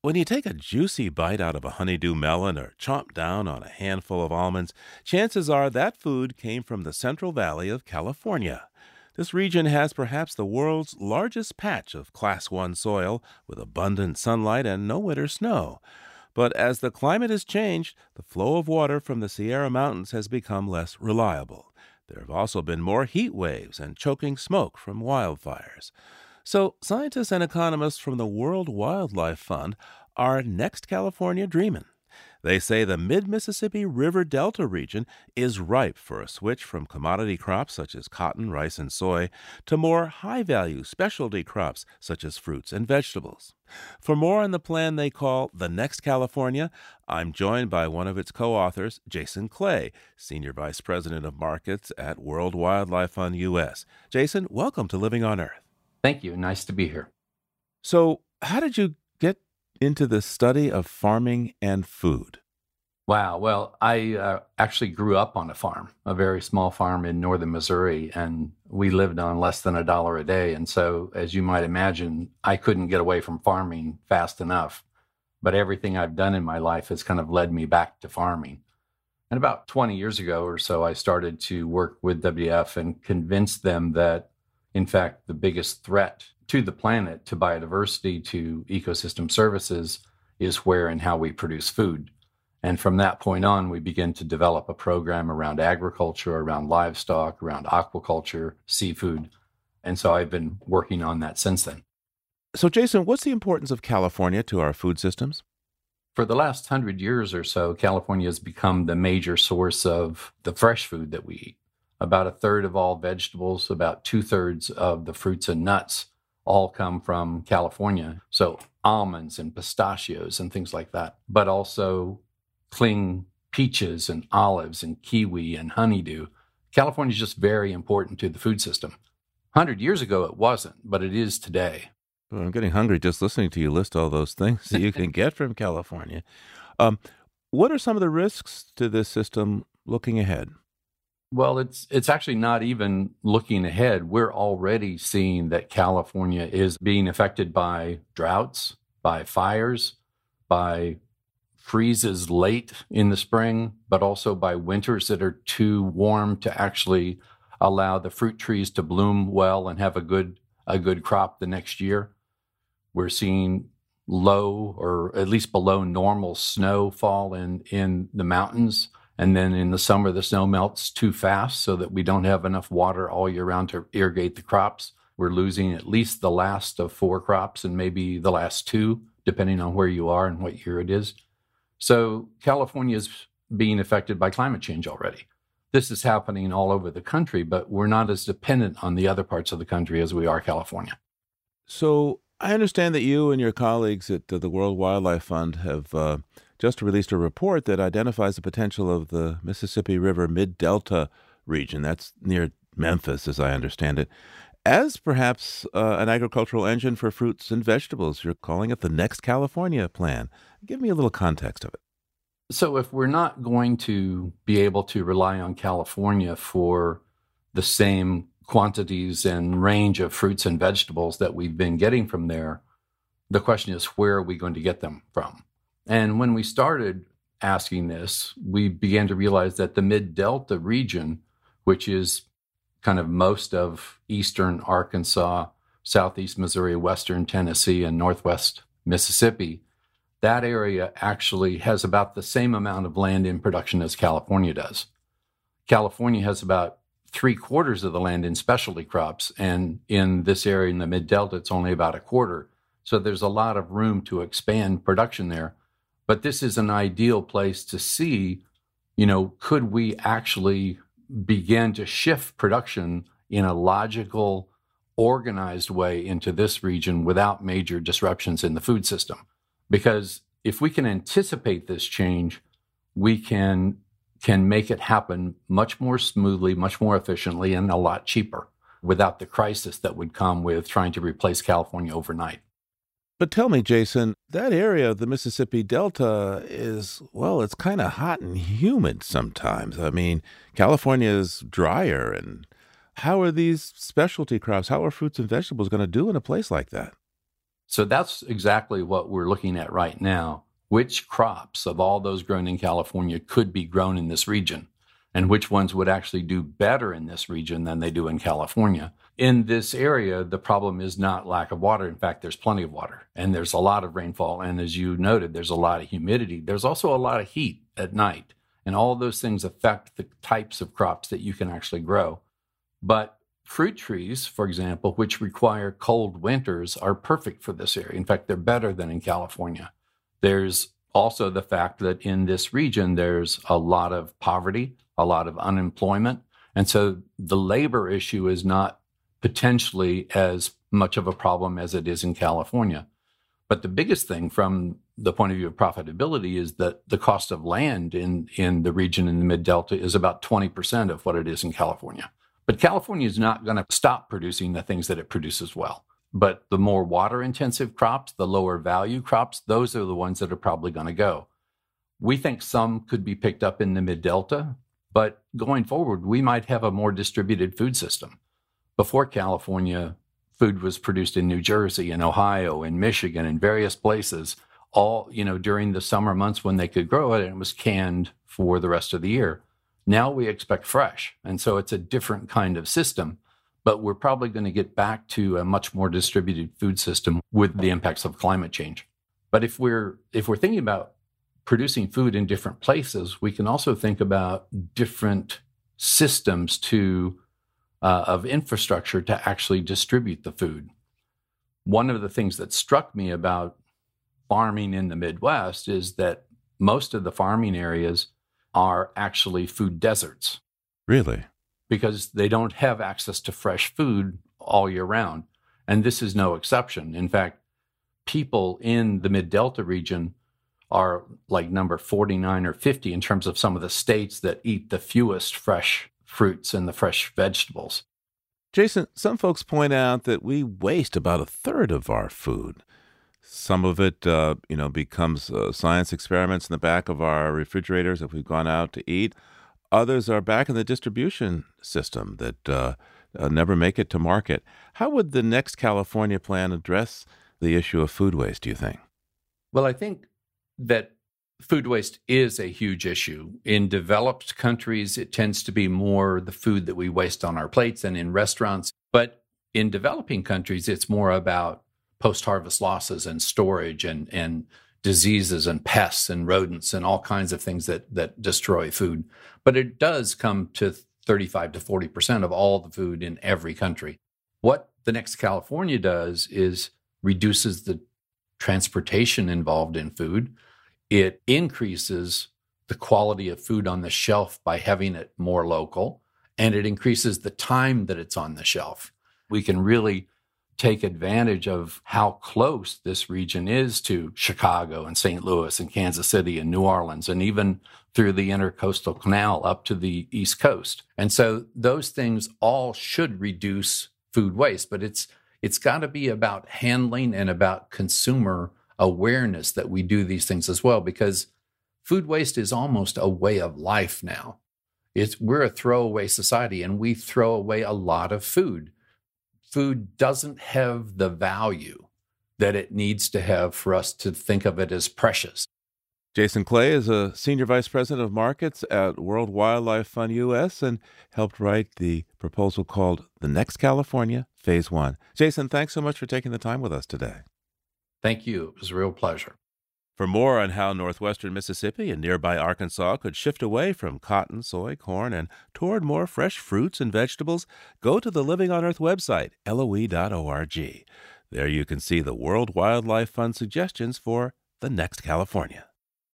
When you take a juicy bite out of a honeydew melon or chomp down on a handful of almonds, chances are that food came from the Central Valley of California. This region has perhaps the world's largest patch of Class 1 soil with abundant sunlight and no winter snow. But as the climate has changed, the flow of water from the Sierra Mountains has become less reliable. There have also been more heat waves and choking smoke from wildfires. So, scientists and economists from the World Wildlife Fund are next California dreaming. They say the mid Mississippi River Delta region is ripe for a switch from commodity crops such as cotton, rice, and soy to more high value specialty crops such as fruits and vegetables. For more on the plan they call the Next California, I'm joined by one of its co authors, Jason Clay, Senior Vice President of Markets at World Wildlife Fund US. Jason, welcome to Living on Earth. Thank you. Nice to be here. So, how did you get into the study of farming and food? Wow. Well, I actually grew up on a farm, a very small farm in northern Missouri, and we lived on less than $1 a day. And so, as you might imagine, I couldn't get away from farming fast enough. But everything I've done in my life has kind of led me back to farming. And about 20 years ago or so, I started to work with WWF and convince them that, in fact, the biggest threat to the planet, to biodiversity, to ecosystem services is where and how we produce food. And from that point on, we began to develop a program around agriculture, around livestock, around aquaculture, seafood. And so I've been working on that since then. So, Jason, what's the importance of California to our food systems? For the last 100 years or so, California has become the major source of the fresh food that we eat. About a third of all vegetables, about 2/3 of the fruits and nuts all come from California. So almonds and pistachios and things like that, but also cling peaches and olives and kiwi and honeydew. California is just very important to the food system. 100 years ago, it wasn't, but it is today. Well, I'm getting hungry just listening to you list all those things that you can get from California. Um, what are some of the risks to this system looking ahead? Well, it's actually not even looking ahead. We're already seeing that California is being affected by droughts, by fires, by freezes late in the spring, but also by winters that are too warm to actually allow the fruit trees to bloom well and have a good crop the next year. We're seeing low or at least below normal snowfall in the mountains. And then in the summer, the snow melts too fast so that we don't have enough water all year round to irrigate the crops. We're losing at least the last of 4 crops and maybe the last 2, depending on where you are and what year it is. So California is being affected by climate change already. This is happening all over the country, but we're not as dependent on the other parts of the country as we are California. So I understand that you and your colleagues at the World Wildlife Fund have just released a report that identifies the potential of the Mississippi River Mid-Delta region. That's near Memphis, as I understand it, as perhaps an agricultural engine for fruits and vegetables. You're calling it the Next California Plan. Give me a little context of it. So if we're not going to be able to rely on California for the same quantities and range of fruits and vegetables that we've been getting from there, the question is, where are we going to get them from? And when we started asking this, we began to realize that the Mid-Delta region, which is kind of most of eastern Arkansas, southeast Missouri, western Tennessee, and northwest Mississippi, that area actually has about the same amount of land in production as California does. California has about 3/4 of the land in specialty crops, and in this area in the Mid-Delta, it's only about 1/4. So there's a lot of room to expand production there. But this is an ideal place to see, could we actually begin to shift production in a logical, organized way into this region without major disruptions in the food system? Because if we can anticipate this change, we can make it happen much more smoothly, much more efficiently, and a lot cheaper without the crisis that would come with trying to replace California overnight. But tell me, Jason, that area of the Mississippi Delta is, well, it's kind of hot and humid sometimes. I mean, California is drier. And how are these specialty crops, how are fruits and vegetables going to do in a place like that? So that's exactly what we're looking at right now. Which crops of all those grown in California could be grown in this region, and which ones would actually do better in this region than they do in California? In this area, the problem is not lack of water. In fact, there's plenty of water, and there's a lot of rainfall. And as you noted, there's a lot of humidity. There's also a lot of heat at night, and all of those things affect the types of crops that you can actually grow. But fruit trees, for example, which require cold winters, are perfect for this area. In fact, they're better than in California. There's also the fact that in this region, there's a lot of poverty, a lot of unemployment. And so the labor issue is not potentially as much of a problem as it is in California. But the biggest thing from the point of view of profitability is that the cost of land in the region in the mid-Delta is about 20% of what it is in California. But California is not going to stop producing the things that it produces well. But the more water-intensive crops, the lower value crops, those are the ones that are probably going to go. We think some could be picked up in the mid-Delta, but going forward, we might have a more distributed food system. Before California, food was produced in New Jersey, in Ohio, in Michigan, in various places, all, during the summer months when they could grow it, and it was canned for the rest of the year. Now we expect fresh, and so it's a different kind of system. But we're probably going to get back to a much more distributed food system with the impacts of climate change. But if we're thinking about producing food in different places, we can also think about different systems of infrastructure to actually distribute the food. One of the things that struck me about farming in the Midwest is that most of the farming areas are actually food deserts. Really? Because they don't have access to fresh food all year round. And this is no exception. In fact, people in the Mid-Delta region are like number 49 or 50 in terms of some of the states that eat the fewest fresh fruits and the fresh vegetables. Jason, some folks point out that we waste about a third of our food. Some of it, becomes science experiments in the back of our refrigerators if we've gone out to eat. Others are back in the distribution system that never make it to market. How would the next California plan address the issue of food waste, do you think? Well, I think that food waste is a huge issue. In developed countries, it tends to be more the food that we waste on our plates and in restaurants. But in developing countries, it's more about post-harvest losses and storage and diseases and pests and rodents and all kinds of things that destroy food. But it does come to 35 to 40% of all the food in every country. What the next California does is reduces the transportation involved in food. It increases the quality of food on the shelf by having it more local, and it increases the time that it's on the shelf. We can really take advantage of how close this region is to Chicago and St. Louis and Kansas City and New Orleans, and even through the Intercoastal Canal up to the East Coast. And so those things all should reduce food waste, but it's got to be about handling and about consumer awareness that we do these things as well, because food waste is almost a way of life now. We're a throwaway society, and we throw away a lot of food. Food doesn't have the value that it needs to have for us to think of it as precious. Jason Clay is a Senior Vice President of Markets at World Wildlife Fund US and helped write the proposal called The Next California, Phase 1. Jason, thanks so much for taking the time with us today. Thank you. It was a real pleasure. For more on how northwestern Mississippi and nearby Arkansas could shift away from cotton, soy, corn, and toward more fresh fruits and vegetables, go to the Living on Earth website, LOE.org. There you can see the World Wildlife Fund suggestions for the next California.